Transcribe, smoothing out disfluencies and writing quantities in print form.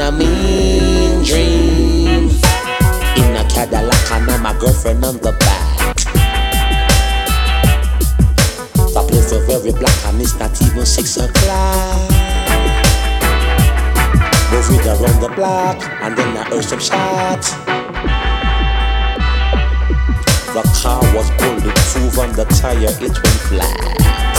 a mean dream. In a Cadillac and I'm my girlfriend on the back. The place is very black and it's not even 6 o'clock. Moving around the block and then I heard some shots. The car was bulletproof and the tire it went flat.